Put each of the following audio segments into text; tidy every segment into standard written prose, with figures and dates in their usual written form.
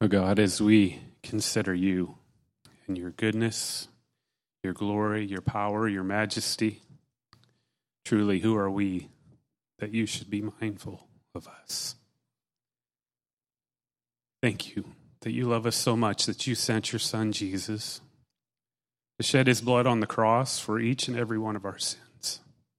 Oh God, as we consider you and your goodness, your glory, your power, your majesty, truly, who are we that you should be mindful of us? Thank you that you love us so much that you sent your Son, Jesus, to shed his blood on the cross for each and every one of our sins.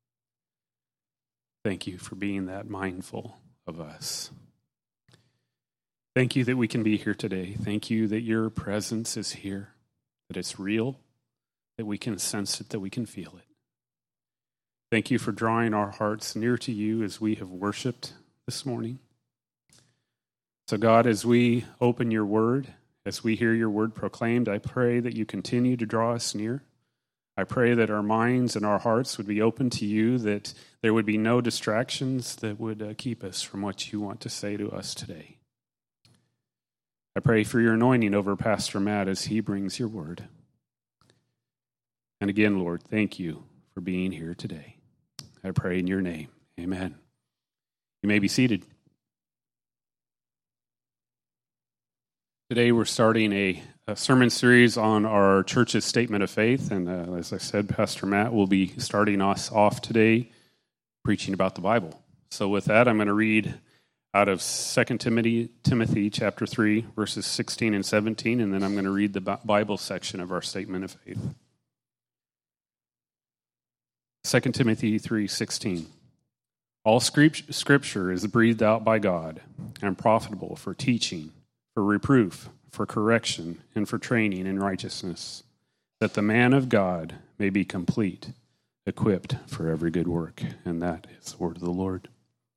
Thank you for being that mindful of us. Thank you that we can be here today. Thank you that your presence is here, that it's real, that we can sense it, that we can feel it. Thank you for drawing our hearts near to you as we have worshiped this morning. So God, as we open your word, as we hear your word proclaimed, I pray that you continue to draw us near. I pray that our minds and our hearts would be open to you, that there would be no distractions that would keep us from what you want to say to us today. I pray for your anointing over Pastor Matt as he brings your word. And again, Lord, thank you for being here today. I pray in your name. Amen. You may be seated. Today we're starting a sermon series on our church's statement of faith. And as I said, Pastor Matt will be starting us off today preaching about the Bible. So with that, I'm going to read out of 2 Timothy chapter 3, verses 16 and 17, and then I'm going to read the Bible section of our statement of faith. 2 Timothy 3:16. All scripture is breathed out by God and profitable for teaching, for reproof, for correction, and for training in righteousness, that the man of God may be complete, equipped for every good work. And that is the word of the Lord.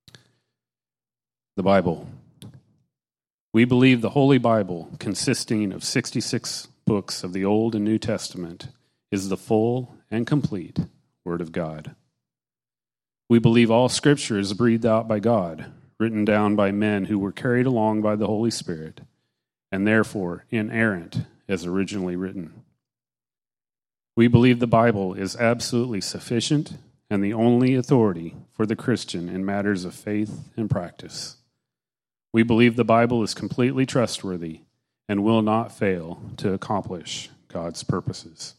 The Bible. We believe the Holy Bible, consisting of 66 books of the Old and New Testament, is the full and complete Word of God. We believe all Scripture is breathed out by God, written down by men who were carried along by the Holy Spirit, and therefore inerrant as originally written. We believe the Bible is absolutely sufficient and the only authority for the Christian in matters of faith and practice. We believe the Bible is completely trustworthy and will not fail to accomplish God's purposes.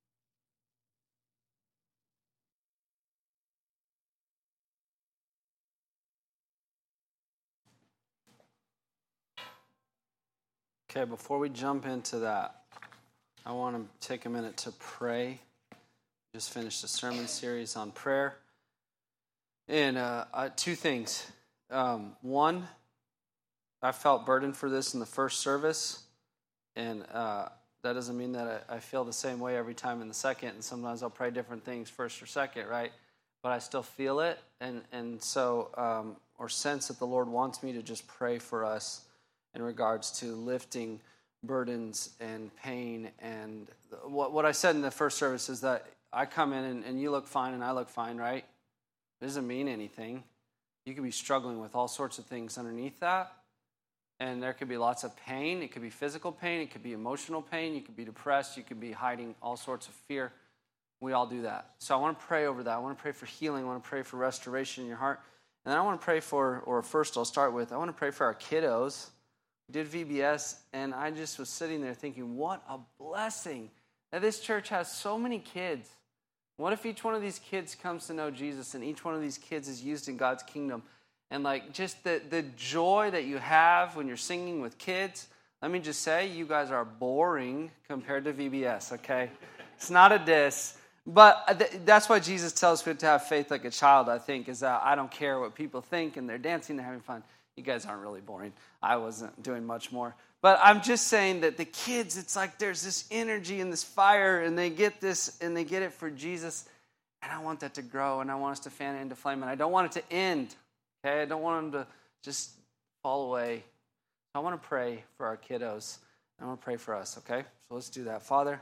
Okay, before we jump into that, I want to take a minute to pray. Just finished a sermon series on prayer. And two things. One, I felt burdened for this in the first service, and that doesn't mean that I feel the same way every time in the second, and sometimes I'll pray different things first or second, right? But I still feel it, and so, or sense that the Lord wants me to just pray for us in regards to lifting burdens and pain. And what I said in the first service is that I come in and you look fine and I look fine, right? It doesn't mean anything. You could be struggling with all sorts of things underneath that. And there could be lots of pain. It could be physical pain. It could be emotional pain. You could be depressed. You could be hiding all sorts of fear. We all do that. So I want to pray over that. I want to pray for healing. I want to pray for restoration in your heart. And then I want to pray for, or first I'll start with, I want to pray for our kiddos. We did VBS, and I just was sitting there thinking, what a blessing that this church has so many kids. What if each one of these kids comes to know Jesus and each one of these kids is used in God's kingdom? And like just the joy that you have when you're singing with kids, let me just say, you guys are boring compared to VBS, okay? It's not a diss. But that's why Jesus tells us we have to have faith like a child, I think, is that I don't care what people think, and they're dancing, they're having fun. You guys aren't really boring. I wasn't doing much more. But I'm just saying that the kids, it's like there's this energy and this fire, and they get this, and they get it for Jesus. And I want that to grow, and I want us to fan it into flame, and I don't want it to end. Okay, I don't want them to just fall away. I want to pray for our kiddos. I want to pray for us, okay? So let's do that. Father,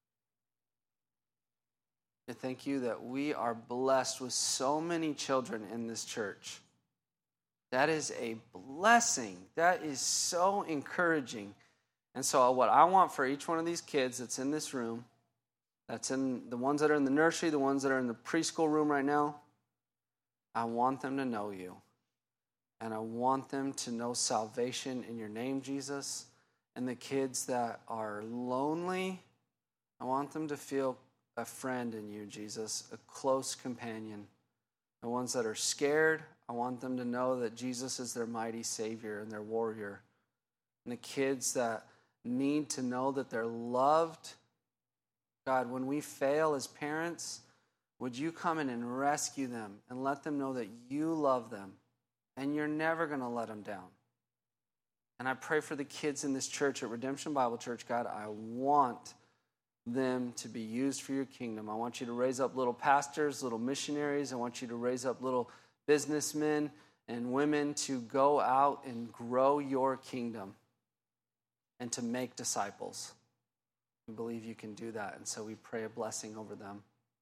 I thank you that we are blessed with so many children in this church. That is a blessing. That is so encouraging. And so what I want for each one of these kids that's in this room, that's in the ones that are in the nursery, the ones that are in the preschool room right now, I want them to know you. And I want them to know salvation in your name, Jesus. And the kids that are lonely, I want them to feel a friend in you, Jesus, a close companion. The ones that are scared, I want them to know that Jesus is their mighty Savior and their warrior. And the kids that need to know that they're loved, God, when we fail as parents, would you come in and rescue them and let them know that you love them and you're never going to let them down. And I pray for the kids in this church at Redemption Bible Church, God, I want them to be used for your kingdom. I want you to raise up little pastors, little missionaries. I want you to raise up little businessmen and women to go out and grow your kingdom and to make disciples. We believe you can do that, and so we pray a blessing over them.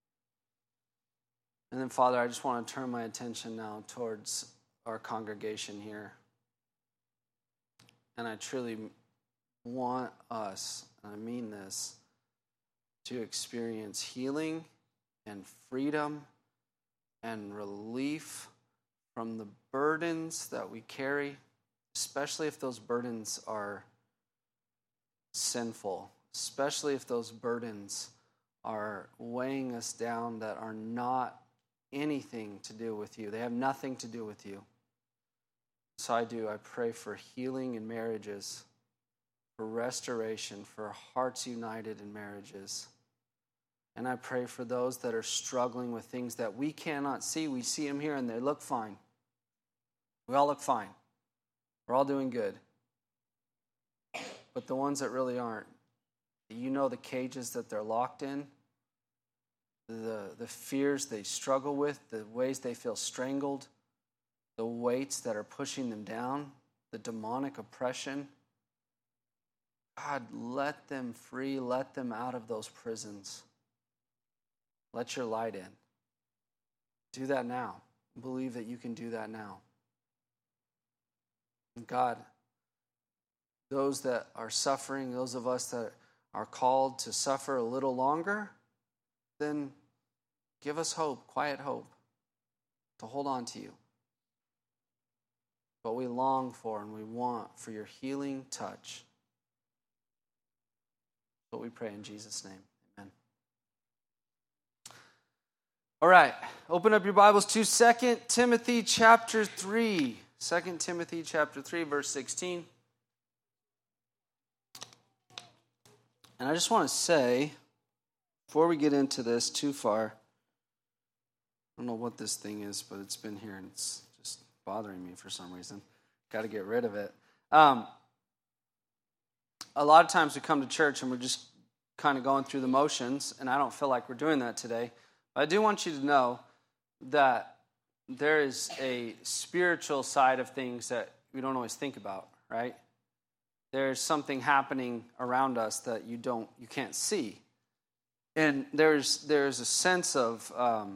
And then, Father, I just want to turn my attention now towards our congregation here. And I truly want us, and I mean this, to experience healing and freedom and relief from the burdens that we carry, especially if those burdens are sinful, especially if those burdens are weighing us down that are not anything to do with you. They have nothing to do with you. So I pray for healing in marriages, for restoration, for hearts united in marriages. And I pray for those that are struggling with things that we cannot see. We see them here and they look fine. We all look fine. We're all doing good. But the ones that really aren't, you know the cages that they're locked in, the fears they struggle with, the ways they feel strangled, the weights that are pushing them down, the demonic oppression. God, let them free, let them out of those prisons. Let your light in. Do that now. Believe that you can do that now. And God, those that are suffering, those of us that are called to suffer a little longer, then give us hope, quiet hope, to hold on to you. What we long for and we want for your healing touch. What we pray in Jesus' name. Amen. All right. Open up your Bibles to 2 Timothy chapter 3. 2 Timothy chapter 3, verse 16. And I just want to say, before we get into this too far, I don't know what this thing is, but it's been here and it's just bothering me for some reason. Got to get rid of it. A lot of times we come to church and we're just kind of going through the motions, and I don't feel like we're doing that today. But I do want you to know that there is a spiritual side of things that we don't always think about, right? There's something happening around us that you can't see. And there's a sense of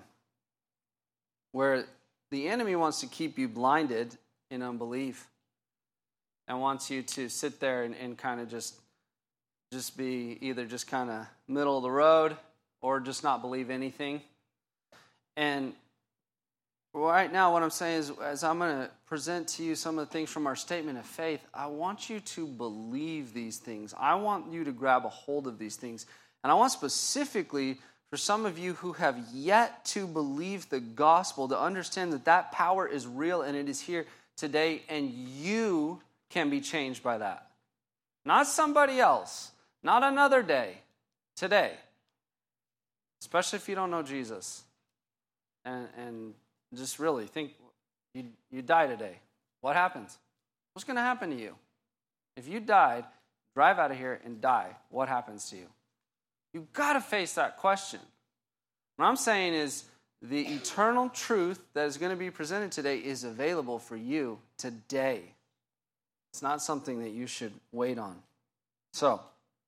where the enemy wants to keep you blinded in unbelief and wants you to sit there and kind of just be either just kind of middle of the road or just not believe anything. And right now what I'm saying is, as I'm going to present to you some of the things from our statement of faith, I want you to believe these things. I want you to grab a hold of these things. And I want specifically for some of you who have yet to believe the gospel to understand that that power is real and it is here today, and you can be changed by that. Not somebody else, not another day, today. Especially if you don't know Jesus. And just really think, you die today. What happens? What's going to happen to you? If you died, drive out of here and die, what happens to you? You've got to face that question. What I'm saying is the eternal truth that is going to be presented today is available for you today. It's not something that you should wait on. So,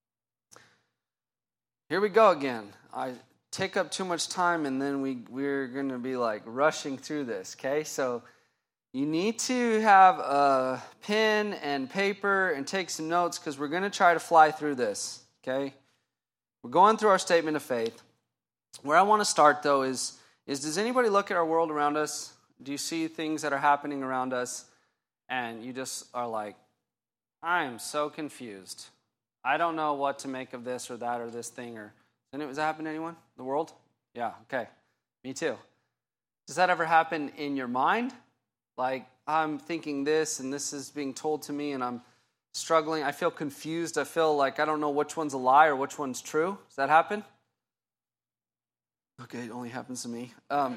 here we go again. I take up too much time and then we're going to be like rushing through this, okay? So, you need to have a pen and paper and take some notes because we're going to try to fly through this, okay? We're going through our statement of faith. Where I want to start, though, is does anybody look at our world around us? Do you see things that are happening around us and you just are like, I am so confused. I don't know what to make of this or that or this thing. Does that happen to anyone? The world? Yeah, okay. Me too. Does that ever happen in your mind? Like, I'm thinking this and this is being told to me and I'm struggling. I feel confused. I feel like I don't know which one's a lie or which one's true. Does that happen? Okay, it only happens to me.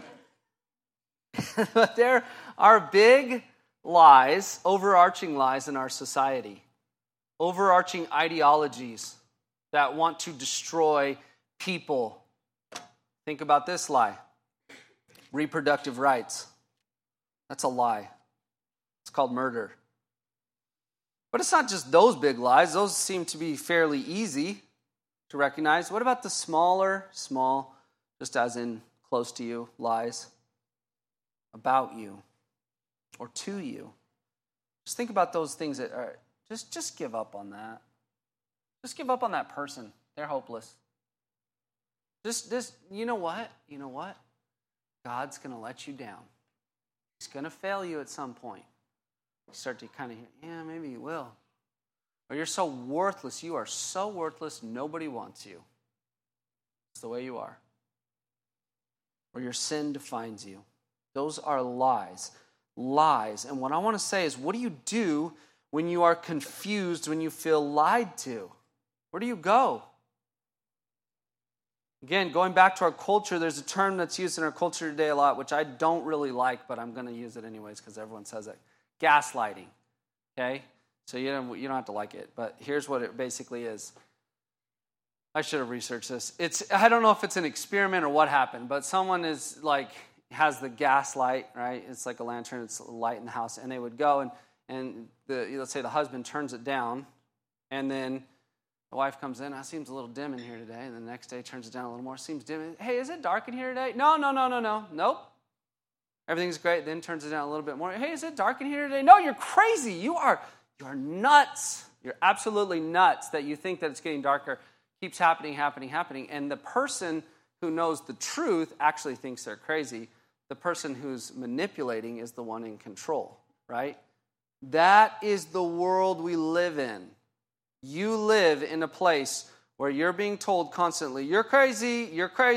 But there are big lies, overarching lies in our society. Overarching ideologies that want to destroy people. Think about this lie. Reproductive rights. That's a lie. It's called murder. But it's not just those big lies. Those seem to be fairly easy to recognize. What about the small, just as in close to you, lies about you or to you? Just think about those things that are, just give up on that. Just give up on that person. They're hopeless. Just you know what? You know what? God's going to let you down. He's going to fail you at some point. You start to kind of, yeah, maybe he will. Or you're so worthless. You are so worthless, nobody wants you. It's the way you are. Or your sin defines you. Those are lies. Lies. And what I want to say is, what do you do when you are confused, when you feel lied to? Where do you go? Again, going back to our culture, there's a term that's used in our culture today a lot, which I don't really like, but I'm going to use it anyways because everyone says it. Gaslighting. Okay? So you don't have to like it, but here's what it basically is. I should have researched this. I don't know if it's an experiment or what happened, but someone has the gas light, right? It's like a lantern, it's a light in the house, and they would go and let's say the husband turns it down, and then the wife comes in, it seems a little dim in here today, and the next day turns it down a little more, seems dim. Hey, is it dark in here today? No. Nope. Everything's great, then turns it down a little bit more. Hey, is it dark in here today? No, you're crazy. You are nuts. You're absolutely nuts that you think that it's getting darker. Keeps happening. And the person who knows the truth actually thinks they're crazy. The person who's manipulating is the one in control, right? That is the world we live in. You live in a place where you're being told constantly, you're crazy,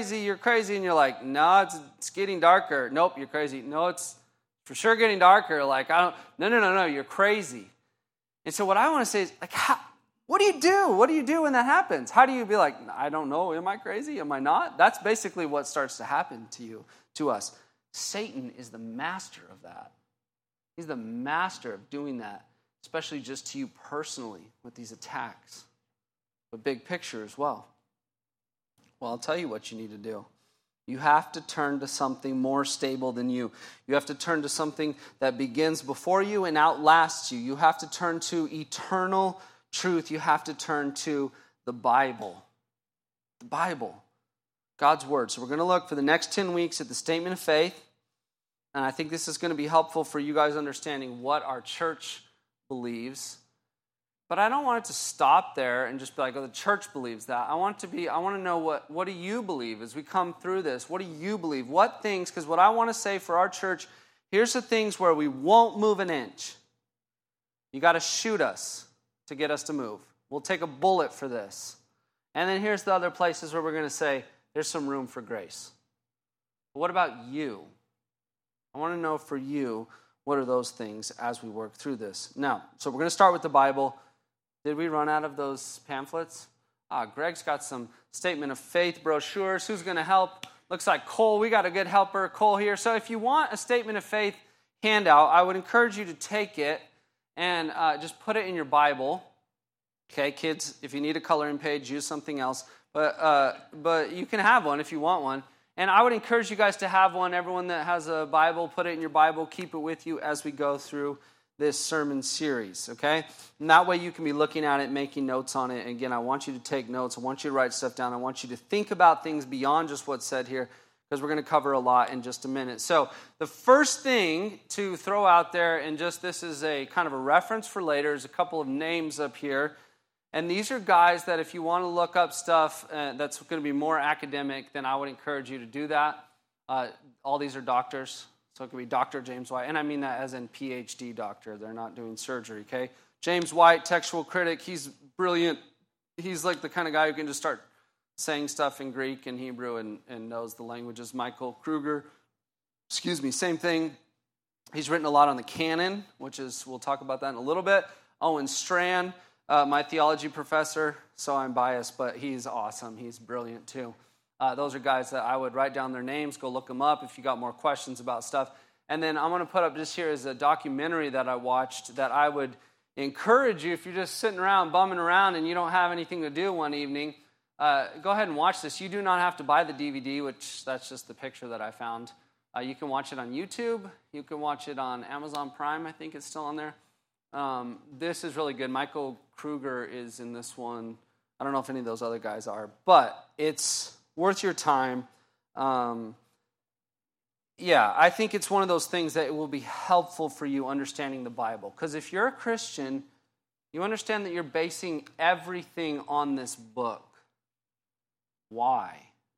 and you're like, no, it's getting darker. Nope, you're crazy. No, it's for sure getting darker. Like, no, you're crazy. And so what I want to say is, like, what do you do? What do you do when that happens? How do you be like, I don't know, am I crazy? Am I not? That's basically what starts to happen to us. Satan is the master of that. He's the master of doing that, especially just to you personally with these attacks. But big picture as well. Well, I'll tell you what you need to do. You have to turn to something more stable than you. You have to turn to something that begins before you and outlasts you. You have to turn to eternal truth. You have to turn to the Bible. The Bible. God's Word. So we're going to look for the next 10 weeks at the Statement of Faith. And I think this is going to be helpful for you guys understanding what our church believes. But I don't want it to stop there and just be like, oh, the church believes that. I want to know what do you believe as we come through this? What do you believe? What things, because what I want to say for our church, here's the things where we won't move an inch. You got to shoot us to get us to move. We'll take a bullet for this. And then here's the other places where we're going to say, there's some room for grace. But what about you? I want to know for you, what are those things as we work through this? Now, so we're going to start with the Bible. Did we run out of those pamphlets? Greg's got some Statement of Faith brochures. Who's going to help? Looks like Cole. We got a good helper, Cole, here. So if you want a Statement of Faith handout, I would encourage you to take it and just put it in your Bible. Okay, kids, if you need a coloring page, use something else. But you can have one if you want one. And I would encourage you guys to have one. Everyone that has a Bible, put it in your Bible. Keep it with you as we go through this sermon series, okay? And that way you can be looking at it, making notes on it. And again, I want you to take notes. I want you to write stuff down. I want you to think about things beyond just what's said here, because we're going to cover a lot in just a minute. So the first thing to throw out there, and just this is a kind of a reference for later, is a couple of names up here. And these are guys that if you want to look up stuff that's going to be more academic, then I would encourage you to do that. All these are doctors. So it could be Dr. James White. And I mean that as in PhD doctor. They're not doing surgery, okay? James White, textual critic, he's brilliant. He's like the kind of guy who can just start saying stuff in Greek and Hebrew and knows the languages. Michael Kruger, same thing. He's written a lot on the canon, which is, we'll talk about that in a little bit. Owen Strachan, my theology professor, so I'm biased, but he's awesome. He's brilliant too. Those are guys that I would write down their names, go look them up if you got more questions about stuff. And then I'm going to put up just here is a documentary that I watched that I would encourage you, if you're just sitting around bumming around and you don't have anything to do one evening, go ahead and watch this. You do not have to buy the DVD, which that's just the picture that I found. You can watch it on YouTube. You can watch it on Amazon Prime. I think it's still on there. This is really good. Michael Kruger is in this one. I don't know if any of those other guys are, but it's worth your time. I think it's one of those things that it will be helpful for you understanding the Bible. Because if you're a Christian, you understand that you're basing everything on this book. Why?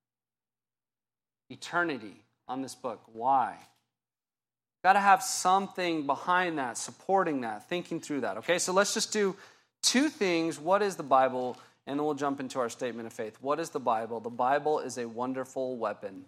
Eternity on this book. Why? Got to have something behind that, supporting that, thinking through that. Okay, so let's just do two things. What is the Bible? And then we'll jump into our statement of faith. What is the Bible? The Bible is a wonderful weapon.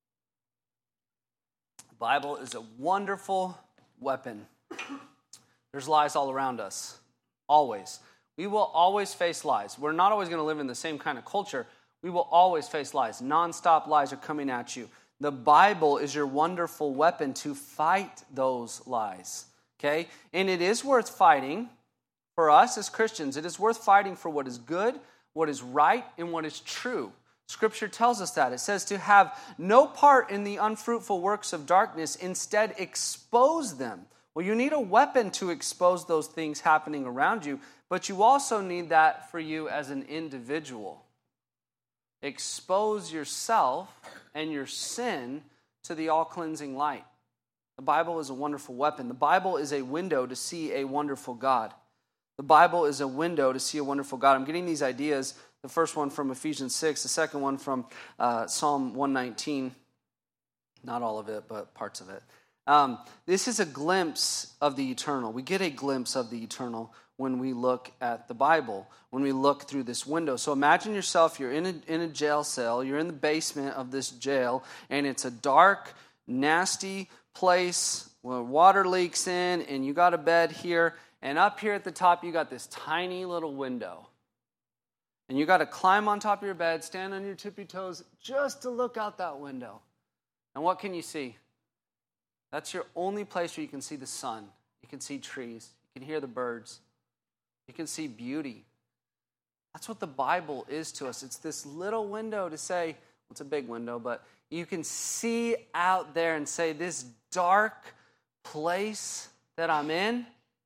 The Bible is a wonderful weapon. There's lies all around us. Always. We will always face lies. We're not always going to live in the same kind of culture. We will always face lies. Non-stop lies are coming at you. The Bible is your wonderful weapon to fight those lies. Okay? And it is worth fighting. For us as Christians, it is worth fighting for what is good, what is right, and what is true. Scripture tells us that. It says to have no part in the unfruitful works of darkness, instead expose them. Well, you need a weapon to expose those things happening around you, but you also need that for you as an individual. Expose yourself and your sin to the all-cleansing light. The Bible is a wonderful weapon. The Bible is a window to see a wonderful God. The Bible is a window to see a wonderful God. I'm getting these ideas, the first one from Ephesians 6, the second one from Psalm 119. Not all of it, but parts of it. This is a glimpse of the eternal. We get a glimpse of the eternal when we look at the Bible, when we look through this window. So imagine yourself, you're in a jail cell, you're in the basement of this jail, and it's a dark, nasty place where water leaks in, and you got a bed here, and up here at the top you got this tiny little window. And you got to climb on top of your bed, stand on your tippy toes just to look out that window. And what can you see? That's your only place where you can see the sun. You can see trees. You can hear the birds. You can see beauty. That's what the Bible is to us. It's this little window to say, well, it's a big window, but you can see out there and say, this dark place that I'm in,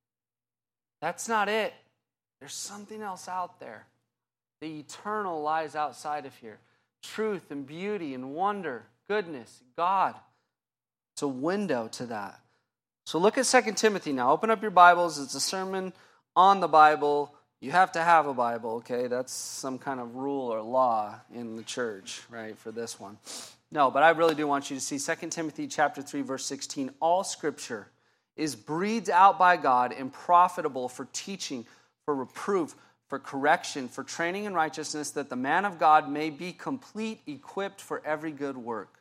that's not it. There's something else out there. The eternal lies outside of here. Truth and beauty and wonder, goodness, God. It's a window to that. So look at 2 Timothy now. Open up your Bibles. It's a sermon on the Bible. You have to have a Bible, okay? That's some kind of rule or law in the church, right, for this one. No, but I really do want you to see 2 Timothy chapter 3, verse 16. All Scripture is breathed out by God and profitable for teaching, for reproof, for correction, for training in righteousness, that the man of God may be complete, equipped for every good work.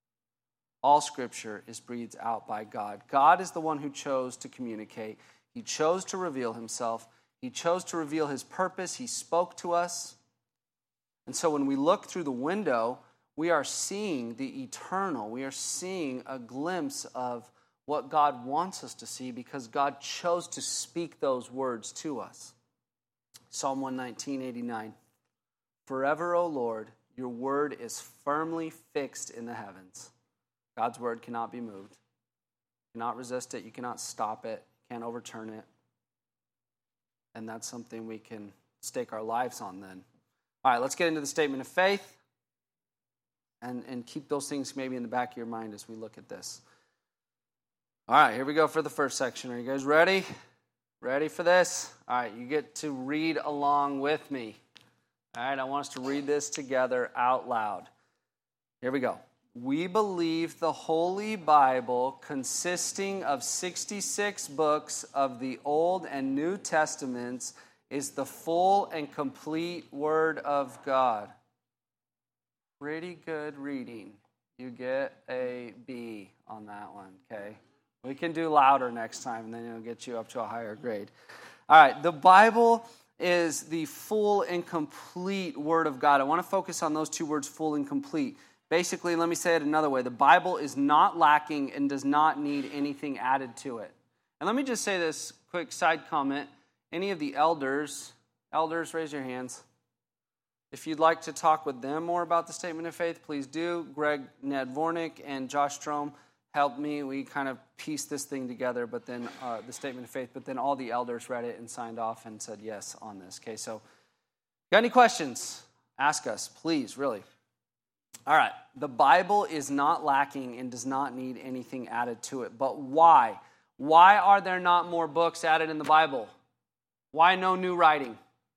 All Scripture is breathed out by God. God is the one who chose to communicate. He chose to reveal himself. He chose to reveal his purpose. He spoke to us. And so when we look through the window, we are seeing the eternal. We are seeing a glimpse of what God wants us to see because God chose to speak those words to us. Psalm 119:89. Forever, O Lord, your word is firmly fixed in the heavens. God's word cannot be moved. You cannot resist it. You cannot stop it. You can't overturn it. And that's something we can stake our lives on then. All right, let's get into the statement of faith. And keep those things maybe in the back of your mind as we look at this. All right, here we go for the first section. Are you guys ready? Ready for this? All right, you get to read along with me. All right, I want us to read this together out loud. Here we go. We believe the Holy Bible, consisting of 66 books of the Old and New Testaments, is the full and complete Word of God. Pretty good reading. You get a B on that one, okay? We can do louder next time, and then it'll get you up to a higher grade. All right, the Bible is the full and complete Word of God. I want to focus on those two words, full and complete. Basically, let me say it another way. The Bible is not lacking and does not need anything added to it. And let me just say this quick side comment. Any of the elders, raise your hands. If you'd like to talk with them more about the Statement of Faith, please do. Greg Nedvornik and Josh Strom helped me. We kind of pieced this thing together, but then the Statement of Faith, but then all the elders read it and signed off and said yes on this. Okay, so got any questions? Ask us, please, really. All right, the Bible is not lacking and does not need anything added to it. But why? Why are there not more books added in the Bible? Why no new writing?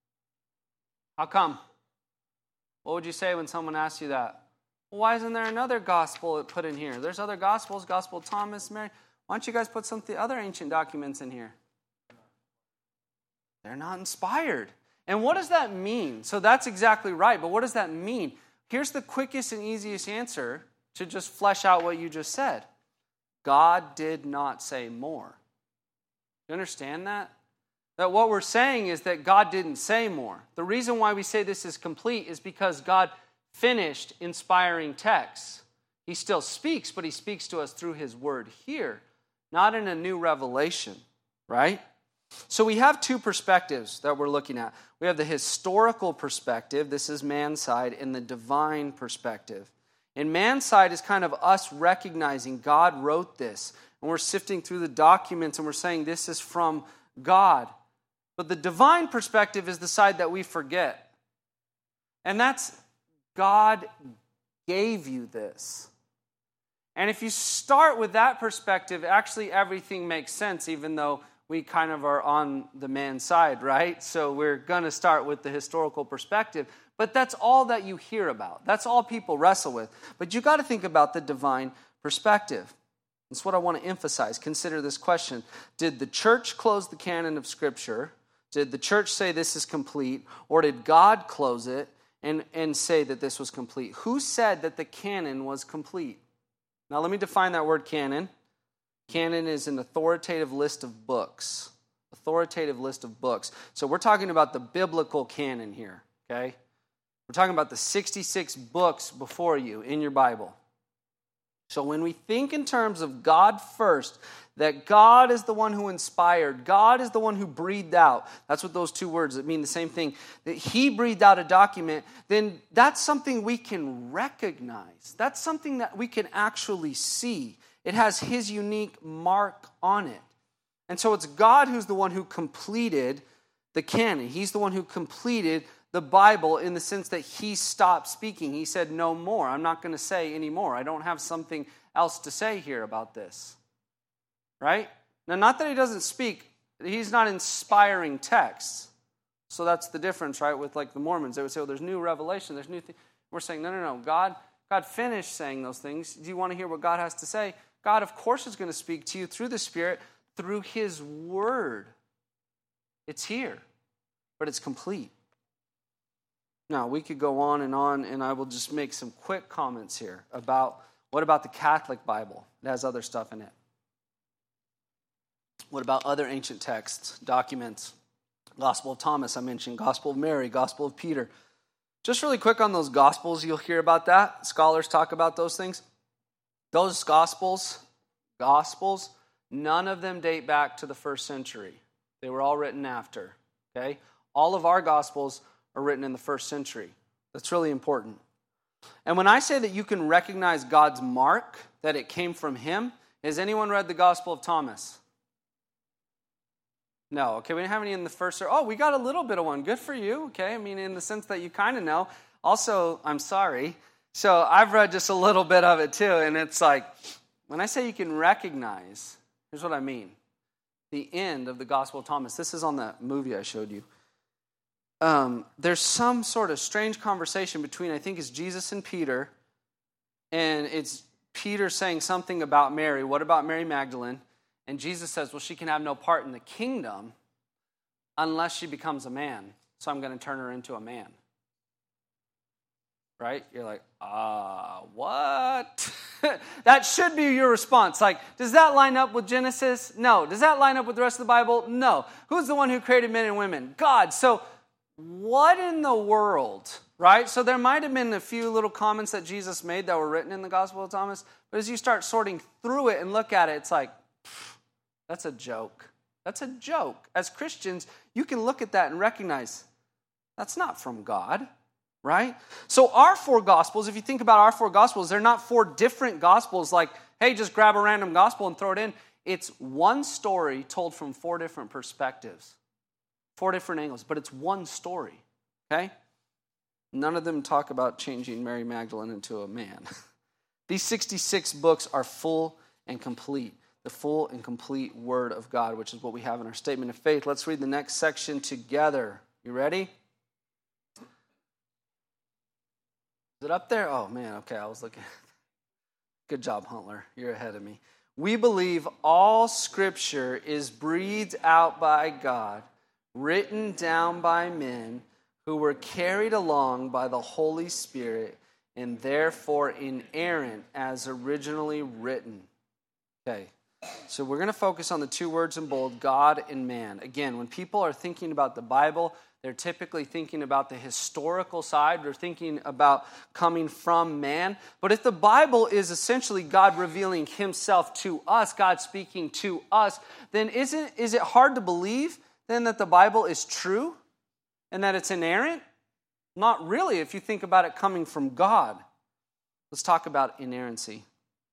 How come? What would you say when someone asks you that? Well, why isn't there another gospel put in here? There's other gospels, Gospel of Thomas, Mary. Why don't you guys put some of the other ancient documents in here? They're not inspired. And what does that mean? So that's exactly right, but what does that mean? Here's the quickest and easiest answer to just flesh out what you just said. God did not say more. You understand that? That what we're saying is that God didn't say more. The reason why we say this is complete is because God finished inspiring texts. He still speaks, but he speaks to us through his word here, not in a new revelation, right? So we have two perspectives that we're looking at. We have the historical perspective, this is man's side, and the divine perspective. And man's side is kind of us recognizing God wrote this, and we're sifting through the documents and we're saying this is from God. But the divine perspective is the side that we forget. And that's God gave you this. And if you start with that perspective, actually everything makes sense, even though we kind of are on the man's side, right? So we're going to start with the historical perspective. But that's all that you hear about. That's all people wrestle with. But you got to think about the divine perspective. That's what I want to emphasize. Consider this question. Did the church close the canon of Scripture? Did the church say this is complete? Or did God close it and say that this was complete? Who said that the canon was complete? Now let me define that word canon. Canon is an authoritative list of books. Authoritative list of books. So we're talking about the biblical canon here, okay? We're talking about the 66 books before you in your Bible. So when we think in terms of God first, that God is the one who inspired, God is the one who breathed out, that's what those two words that mean the same thing, that he breathed out a document, then that's something we can recognize. That's something that we can actually see. It has his unique mark on it. And so it's God who's the one who completed the canon. He's the one who completed the Bible in the sense that he stopped speaking. He said, no more. I'm not going to say anymore. I don't have something else to say here about this. Right? Now, not that he doesn't speak. He's not inspiring texts. So that's the difference, right, with like the Mormons. They would say, well, there's new revelation, there's new things. We're saying, no. God finished saying those things. Do you want to hear what God has to say? God, of course, is going to speak to you through the Spirit, through his word. It's here, but it's complete. Now, we could go on, and I will just make some quick comments here about what about the Catholic Bible? It has other stuff in it. What about other ancient texts, documents? Gospel of Thomas, I mentioned. Gospel of Mary, Gospel of Peter. Just really quick on those Gospels, you'll hear about that. Scholars talk about those things. Those Gospels, none of them date back to the first century. They were all written after, okay? All of our Gospels are written in the first century. That's really important. And when I say that you can recognize God's mark, that it came from him, has anyone read the Gospel of Thomas? No. Okay, we didn't have any in the first. Oh, we got a little bit of one. Good for you. Okay, I mean, in the sense that you kind of know. Also, I'm sorry. So I've read just a little bit of it too, and it's like, when I say you can recognize, here's what I mean. The end of the Gospel of Thomas. This is on that movie I showed you. There's some sort of strange conversation between, I think it's Jesus and Peter, And it's Peter saying something about Mary. What about Mary Magdalene? And Jesus says, well, she can have no part in the kingdom unless she becomes a man. So I'm going to turn her into a man. Right? You're like, what? That should be your response. Like, does that line up with Genesis? No. Does that line up with the rest of the Bible? No. Who's the one who created men and women? God. So what in the world? Right? So there might have been a few little comments that Jesus made that were written in the Gospel of Thomas. But as you start sorting through it and look at it, it's like, that's a joke. That's a joke. As Christians, you can look at that and recognize that's not from God. Right? So our four Gospels, if you think about our four Gospels, they're not four different Gospels like, hey, just grab a random Gospel and throw it in. It's one story told from four different perspectives, four different angles, but it's one story, okay? None of them talk about changing Mary Magdalene into a man. These 66 books are full and complete, the full and complete Word of God, which is what we have in our statement of faith. Let's read the next section together. You ready? Is it up there? Oh, man, okay, I was looking. Good job, Huntler. You're ahead of me. We believe all Scripture is breathed out by God, written down by men who were carried along by the Holy Spirit, and therefore inerrant as originally written. Okay, so we're going to focus on the two words in bold, God and man. Again, when people are thinking about the Bible, they're typically thinking about the historical side. They're thinking about coming from man. But if the Bible is essentially God revealing himself to us, God speaking to us, then is it hard to believe then that the Bible is true and that it's inerrant? Not really if you think about it coming from God. Let's talk about inerrancy.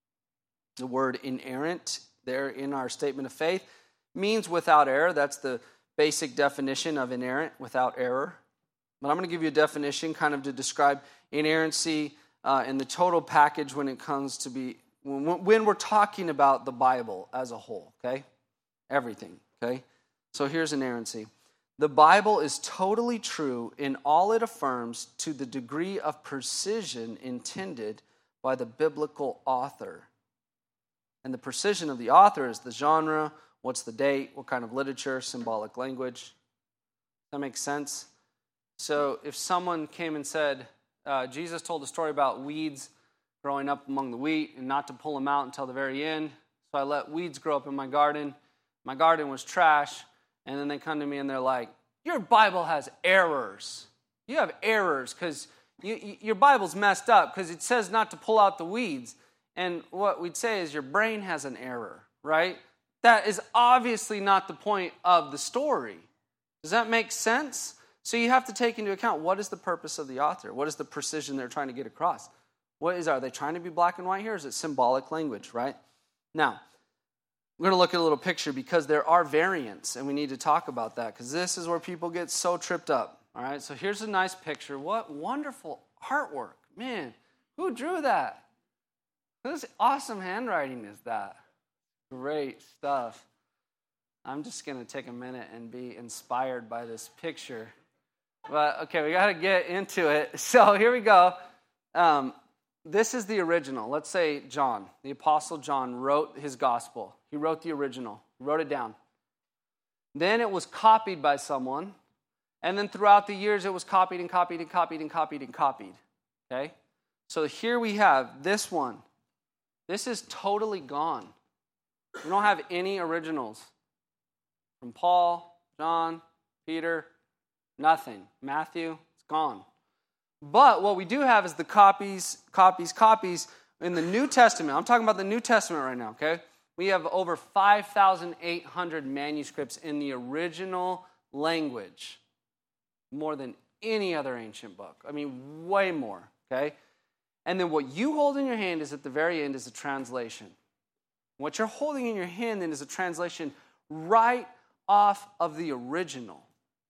The word inerrant there in our statement of faith means without error. That's the basic definition of inerrant, without error. But I'm going to give you a definition kind of to describe inerrancy in the total package when it comes to be, when we're talking about the Bible as a whole, okay? Everything, okay? So here's inerrancy. The Bible is totally true in all it affirms to the degree of precision intended by the biblical author. And the precision of the author is the genre, what's the date, what kind of literature, symbolic language. Does that make sense? So if someone came and said, Jesus told a story about weeds growing up among the wheat and not to pull them out until the very end, so I let weeds grow up in my garden. My garden was trash, and then they come to me and they're like, your Bible has errors. You have errors because your Bible's messed up because it says not to pull out the weeds. And what we'd say is your brain has an error, right? That is obviously not the point of the story. Does that make sense? So you have to take into account, what is the purpose of the author? What is the precision they're trying to get across? Are they trying to be black and white here? Or is it symbolic language, right? Now, we're going to look at a little picture because there are variants, and we need to talk about that because this is where people get so tripped up. All right, so here's a nice picture. What wonderful artwork. Man, who drew that? Whose awesome handwriting is that? Great stuff. I'm just going to take a minute and be inspired by this picture. But, okay, we got to get into it. So here we go. This is the original. Let's say John, the Apostle John, wrote his gospel. He wrote the original. He wrote it down. Then it was copied by someone. And then throughout the years, it was copied and copied and copied and copied and copied. Okay? So here we have this one. This is totally gone. We don't have any originals. From Paul, John, Peter, nothing. Matthew, it's gone. But what we do have is the copies in the New Testament. I'm talking about the New Testament right now, okay? We have over 5,800 manuscripts in the original language. More than any other ancient book. I mean, way more, okay? And then what you hold in your hand is at the very end is a translation. What you're holding in your hand then is a translation right off of the original.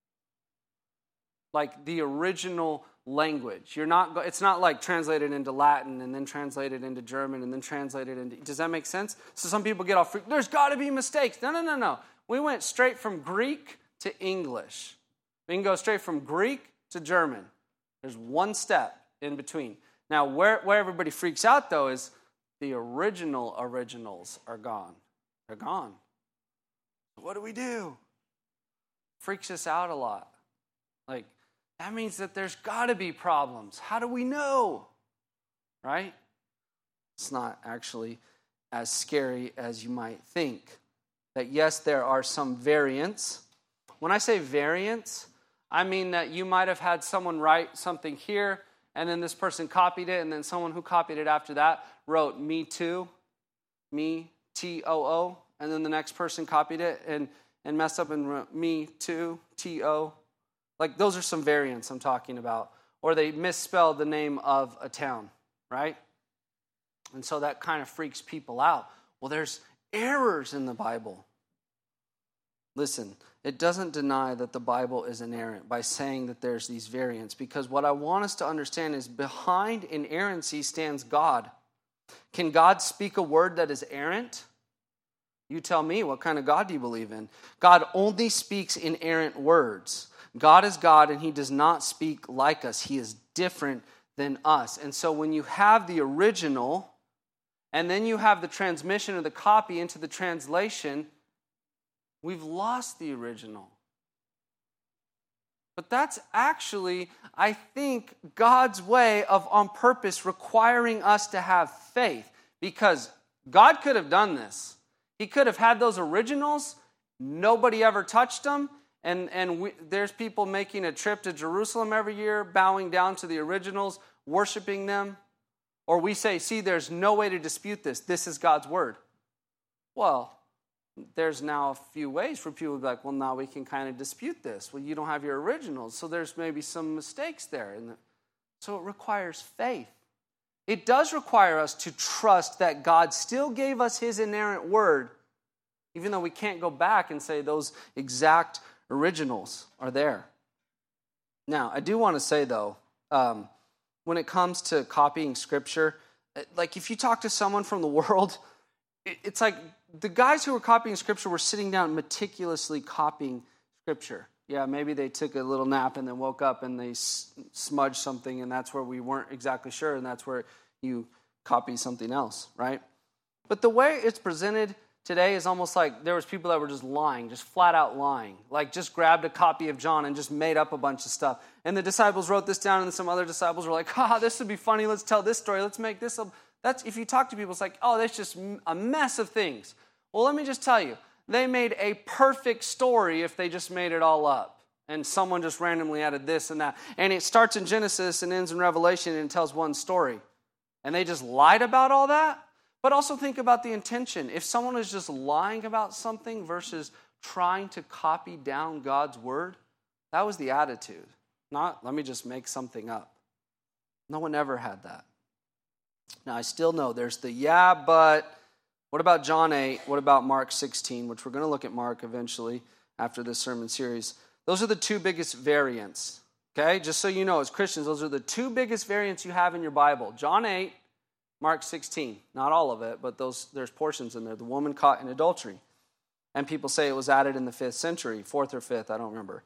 Like the original language. It's not like translated into Latin and then translated into German and then translated into... Does that make sense? So some people get all freaked. There's got to be mistakes. No. We went straight from Greek to English. We can go straight from Greek to German. There's one step in between. Now, where everybody freaks out, though, is the originals are gone. They're gone. What do we do? Freaks us out a lot. Like, that means that there's got to be problems. How do we know? Right? It's not actually as scary as you might think. That yes, there are some variants. When I say variants, I mean that you might have had someone write something here, and then this person copied it, and then someone who copied it after that wrote me too, me, T-O-O, and then the next person copied it and messed up and wrote me too, T-O. Like, those are some variants I'm talking about. Or they misspelled the name of a town, right? And so that kind of freaks people out. Well, there's errors in the Bible. Listen, it doesn't deny that the Bible is inerrant by saying that there's these variants, because what I want us to understand is behind inerrancy stands God. Can God speak a word that is errant? You tell me, what kind of God do you believe in? God only speaks inerrant words. God is God, and he does not speak like us. He is different than us. And so when you have the original, and then you have the transmission of the copy into the translation, we've lost the original. But that's actually, I think, God's way of, on purpose, requiring us to have faith. Because God could have done this. He could have had those originals. Nobody ever touched them. And there's people making a trip to Jerusalem every year, bowing down to the originals, worshiping them. Or we say, see, there's no way to dispute this. This is God's word. Well, there's now a few ways for people to be like, well, now we can kind of dispute this. Well, you don't have your originals, so there's maybe some mistakes there. So it requires faith. It does require us to trust that God still gave us his inerrant word, even though we can't go back and say those exact originals are there. Now, I do want to say, though, when it comes to copying Scripture, like if you talk to someone from the world, it's like the guys who were copying Scripture were sitting down meticulously copying Scripture. Yeah, maybe they took a little nap and then woke up and they smudged something, and that's where we weren't exactly sure, and that's where you copy something else, right? But the way it's presented today is almost like there was people that were just lying, just flat out lying. Like just grabbed a copy of John and just made up a bunch of stuff. And the disciples wrote this down, and some other disciples were like, this would be funny, let's tell this story, let's make this up. That's, if you talk to people, it's like, that's just a mess of things. Well, let me just tell you, they made a perfect story if they just made it all up. And someone just randomly added this and that. And it starts in Genesis and ends in Revelation and tells one story. And they just lied about all that? But also think about the intention. If someone is just lying about something versus trying to copy down God's word, that was the attitude. Not, let me just make something up. No one ever had that. Now, I still know there's but what about John 8? What about Mark 16? Which we're going to look at Mark eventually after this sermon series. Those are the two biggest variants. Okay? Just so you know, as Christians, those are the two biggest variants you have in your Bible. John 8, Mark 16. Not all of it, but there's portions in there. The woman caught in adultery. And people say it was added in the 5th century, 4th or 5th, I don't remember.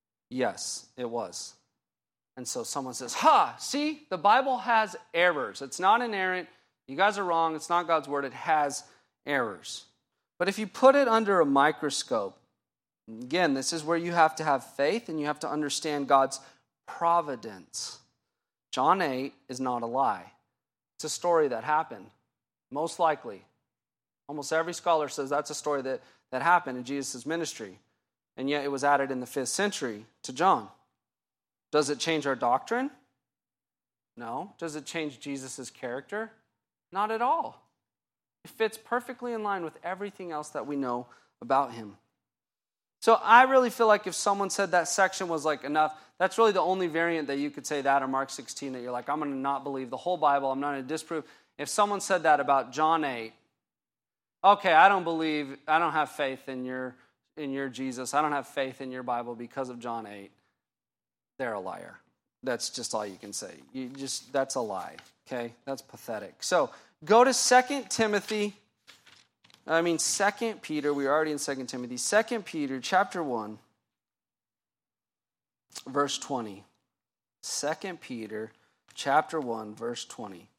Yes, it was. And so someone says, see, the Bible has errors. It's not inerrant. You guys are wrong. It's not God's word. It has errors. But if you put it under a microscope, again, this is where you have to have faith and you have to understand God's providence. John 8 is not a lie. It's a story that happened, most likely. Almost every scholar says that's a story that happened in Jesus' ministry. And yet it was added in the 5th century to John. Does it change our doctrine? No. Does it change Jesus' character? Not at all. It fits perfectly in line with everything else that we know about him. So I really feel like if someone said that section was like enough, that's really the only variant that you could say that or Mark 16 that you're like, I'm going to not believe the whole Bible. I'm not going to disprove. If someone said that about John 8, okay, I don't have faith in your Jesus. I don't have faith in your Bible because of John 8. They're a liar. That's just all you can say. That's a lie. Okay? That's pathetic. So go to 2 Peter. We're already in 2 Timothy. 2 Peter chapter 1, verse 20. 2 Peter chapter 1, verse 20.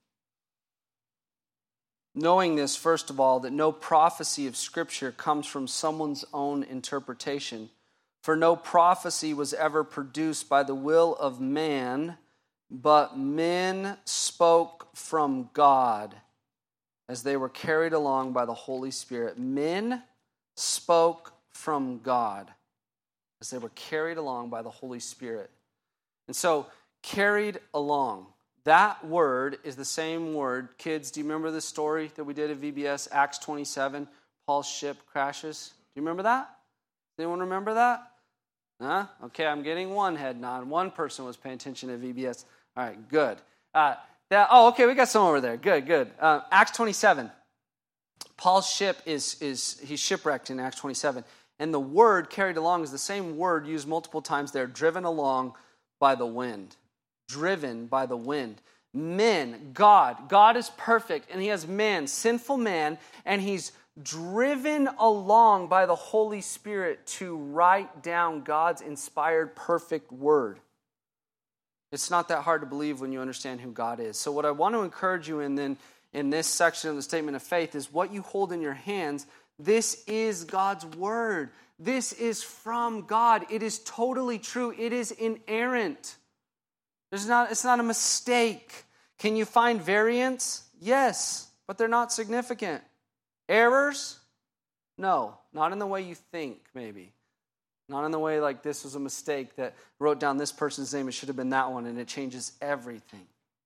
Knowing this, first of all, that no prophecy of Scripture comes from someone's own interpretation. For no prophecy was ever produced by the will of man, but men spoke from God as they were carried along by the Holy Spirit. Men spoke from God as they were carried along by the Holy Spirit. And so, carried along. That word is the same word. Kids, do you remember the story that we did at VBS, Acts 27? Paul's ship crashes. Do you remember that? Anyone remember that? Huh? Okay, I'm getting one head nod. One person was paying attention at VBS. All right, good. Okay, we got some over there. Good. Acts 27. Paul's ship he's shipwrecked in Acts 27. And the word carried along is the same word used multiple times there, driven along by the wind. Driven by the wind. Men, God is perfect, and he has man, sinful man, and he's driven along by the Holy Spirit to write down God's inspired perfect word. It's not that hard to believe when you understand who God is. So what I want to encourage you in then in this section of the statement of faith is what you hold in your hands. This is God's word. This is from God. It is totally true. It is inerrant. It's not a mistake. Can you find variants? Yes, but they're not significant. Errors? No, not in the way you think, maybe. Not in the way like this was a mistake that wrote down this person's name, it should have been that one, and it changes everything.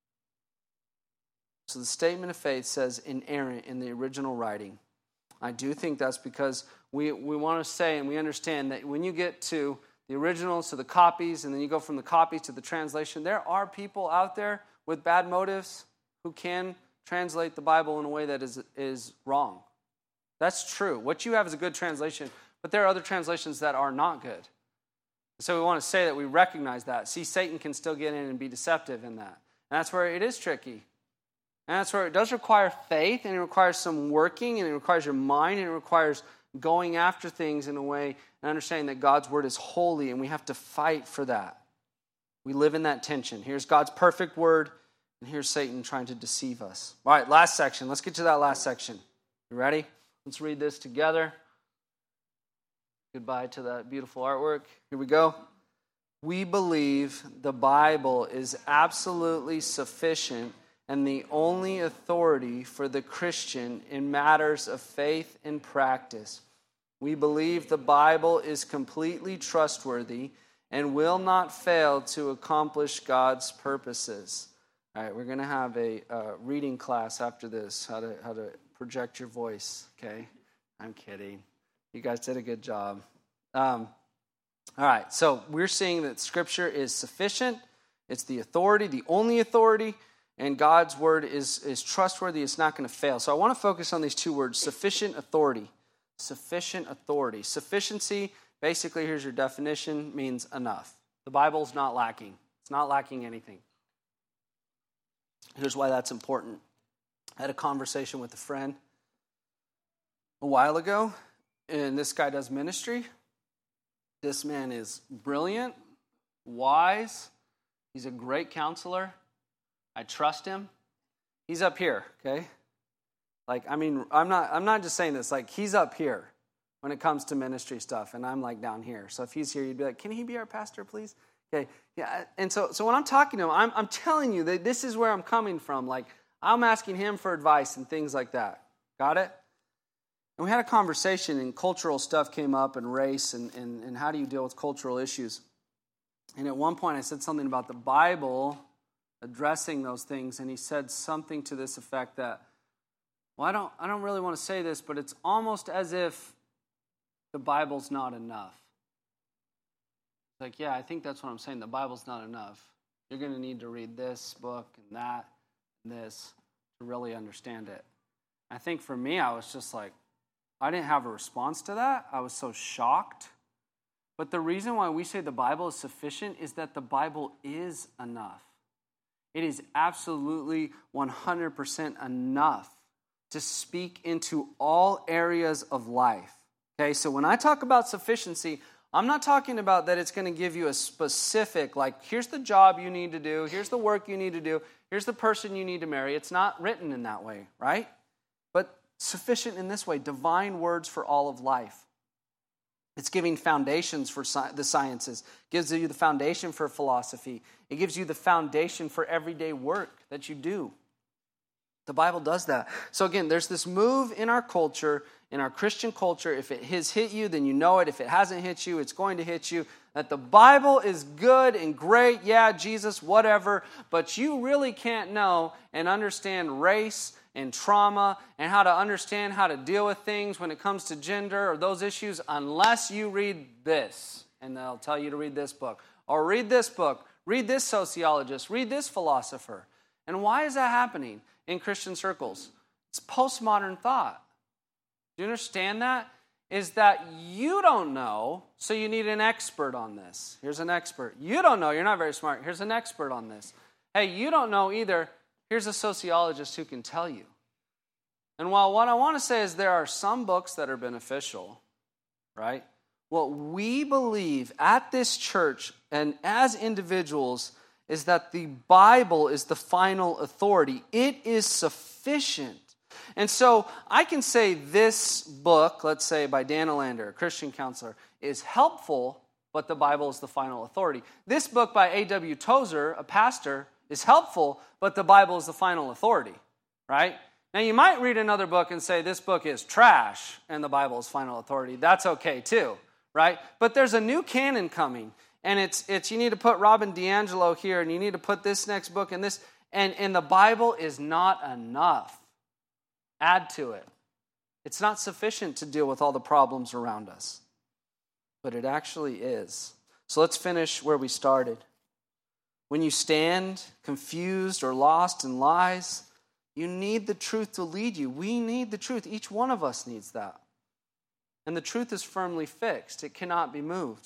So the statement of faith says inerrant in the original writing. I do think that's because we want to say and we understand that when you get to the originals to the copies, and then you go from the copies to the translation, there are people out there with bad motives who can translate the Bible in a way that is wrong. That's true. What you have is a good translation, but there are other translations that are not good. So we want to say that we recognize that. See, Satan can still get in and be deceptive in that. And that's where it is tricky. And that's where it does require faith, and it requires some working, and it requires your mind, and it requires going after things in a way and understanding that God's word is holy, and we have to fight for that. We live in that tension. Here's God's perfect word, and here's Satan trying to deceive us. All right, last section. Let's get to that last section. You ready? Let's read this together. Goodbye to that beautiful artwork. Here we go. We believe the Bible is absolutely sufficient and the only authority for the Christian in matters of faith and practice. We believe the Bible is completely trustworthy and will not fail to accomplish God's purposes. All right, we're going to have a reading class after this, how to project your voice, okay? I'm kidding. You guys did a good job. All right, so we're seeing that Scripture is sufficient. It's the authority, the only authority, and God's word is trustworthy. It's not going to fail. So I want to focus on these two words, sufficient authority. Sufficient authority. Sufficiency, basically, here's your definition, means enough. The Bible's not lacking. It's not lacking anything. Here's why that's important. I had a conversation with a friend a while ago, and this guy does ministry. This man is brilliant, wise. He's a great counselor. I trust him. He's up here, okay? Like, I mean, I'm not just saying this. Like, he's up here when it comes to ministry stuff, and I'm like down here. So if he's here, you'd be like, can he be our pastor, please? Okay, yeah. And so when I'm talking to him, I'm telling you that this is where I'm coming from. Like, I'm asking him for advice and things like that. Got it? And we had a conversation, and cultural stuff came up, and race, and how do you deal with cultural issues? And at one point, I said something about the Bible addressing those things, and he said something to this effect that, well, I don't really want to say this, but it's almost as if the Bible's not enough. Like, yeah, I think that's what I'm saying. The Bible's not enough. You're going to need to read this book and that and this to really understand it. I think for me, I was just like, I didn't have a response to that. I was so shocked. But the reason why we say the Bible is sufficient is that the Bible is enough. It is absolutely 100% enough to speak into all areas of life. Okay, so when I talk about sufficiency, I'm not talking about that it's going to give you a specific, like, here's the job you need to do, here's the work you need to do, here's the person you need to marry. It's not written in that way, right? But sufficient in this way, divine words for all of life. It's giving foundations for the sciences. It gives you the foundation for philosophy. It gives you the foundation for everyday work that you do. The Bible does that. So again, there's this move in our culture, in our Christian culture. If it has hit you, then you know it. If it hasn't hit you, it's going to hit you. That the Bible is good and great. Yeah, Jesus, whatever. But you really can't know and understand race and trauma and how to understand how to deal with things when it comes to gender or those issues unless you read this. And they'll tell you to read this book. Or read this book. Read this sociologist. Read this philosopher. And why is that happening in Christian circles? It's postmodern thought. Do you understand that? Is that you don't know, so you need an expert on this. Here's an expert. You don't know, you're not very smart. Here's an expert on this. Hey, you don't know either. Here's a sociologist who can tell you. And while what I want to say is there are some books that are beneficial, right? What we believe at this church and as individuals is that the Bible is the final authority. It is sufficient. And so I can say this book, let's say by Dan Olander, a Christian counselor, is helpful, but the Bible is the final authority. This book by A.W. Tozer, a pastor, is helpful, but the Bible is the final authority, right? Now you might read another book and say this book is trash and the Bible is final authority. That's okay too, right? But there's a new canon coming, and it's you need to put Robin DiAngelo here, and you need to put this next book and this, and the Bible is not enough. Add to it. It's not sufficient to deal with all the problems around us, but it actually is. So let's finish where we started. When you stand confused or lost in lies, you need the truth to lead you. We need the truth. Each one of us needs that. And the truth is firmly fixed. It cannot be moved.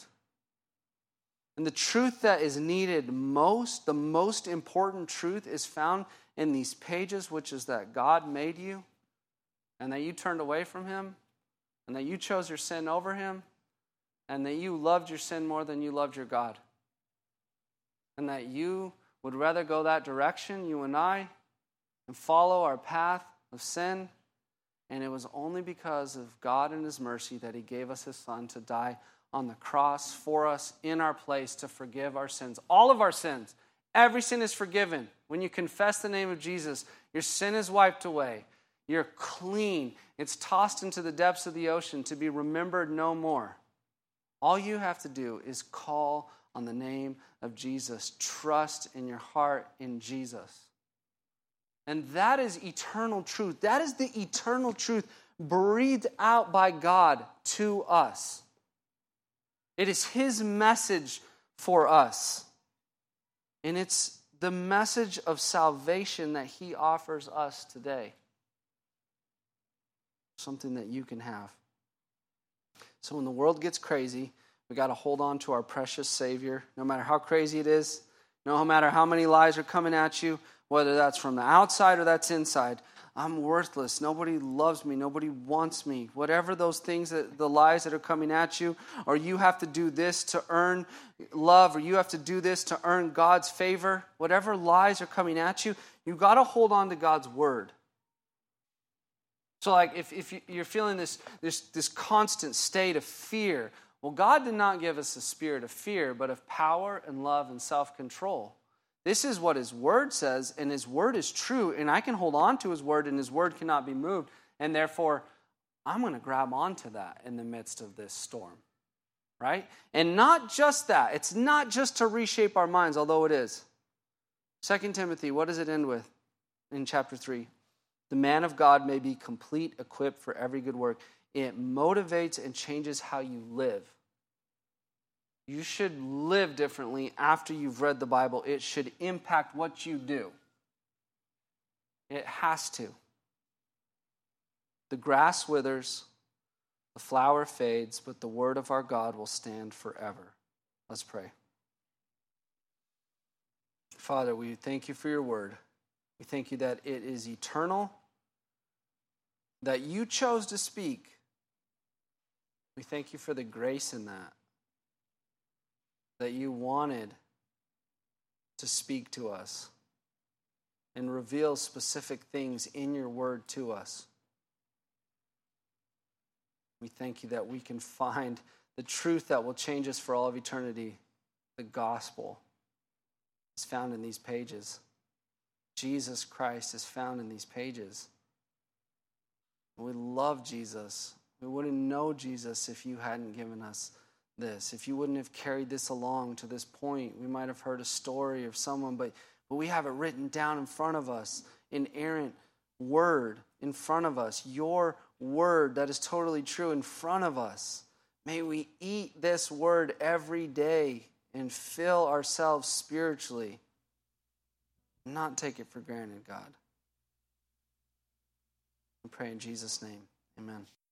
And the truth that is needed most, the most important truth, is found in these pages, which is that God made you, and that you turned away from Him, and that you chose your sin over Him, and that you loved your sin more than you loved your God. And that you would rather go that direction, you and I, and follow our path of sin. And it was only because of God and His mercy that He gave us His Son to die on the cross for us in our place to forgive our sins. All of our sins. Every sin is forgiven. When you confess the name of Jesus, your sin is wiped away. You're clean. It's tossed into the depths of the ocean to be remembered no more. All you have to do is call on the name of Jesus. Trust in your heart in Jesus. And that is eternal truth. That is the eternal truth breathed out by God to us. It is His message for us. And it's the message of salvation that He offers us today. Something that you can have. So when the world gets crazy, we got to hold on to our precious Savior, no matter how crazy it is, no matter how many lies are coming at you, whether that's from the outside or that's inside. I'm worthless. Nobody loves me. Nobody wants me. Whatever those things, the lies that are coming at you, or you have to do this to earn love, or you have to do this to earn God's favor, whatever lies are coming at you, you got to hold on to God's word. So like if you're feeling this constant state of fear, well, God did not give us a spirit of fear, but of power and love and self-control. This is what His word says, and His word is true, and I can hold on to His word, and His word cannot be moved, and therefore, I'm going to grab onto that in the midst of this storm, right? And not just that. It's not just to reshape our minds, although it is. 2 Timothy, what does it end with in chapter 3? The man of God may be complete, equipped for every good work. It motivates and changes how you live. You should live differently after you've read the Bible. It should impact what you do. It has to. The grass withers, the flower fades, but the word of our God will stand forever. Let's pray. Father, we thank You for Your word. We thank You that it is eternal, that You chose to speak. We thank You for the grace in that. that you wanted to speak to us and reveal specific things in your word to us. We thank you that we can find the truth that will change us for all of eternity. The gospel is found in these pages. Jesus Christ is found in these pages. We love Jesus. We wouldn't know Jesus if you hadn't given us this. If you wouldn't have carried this along to this point, we might have heard a story of someone, but we have it written down in front of us, inerrant word in front of us, your word that is totally true in front of us. May we eat this word every day and fill ourselves spiritually. Not take it for granted, God. We pray in Jesus' name. Amen.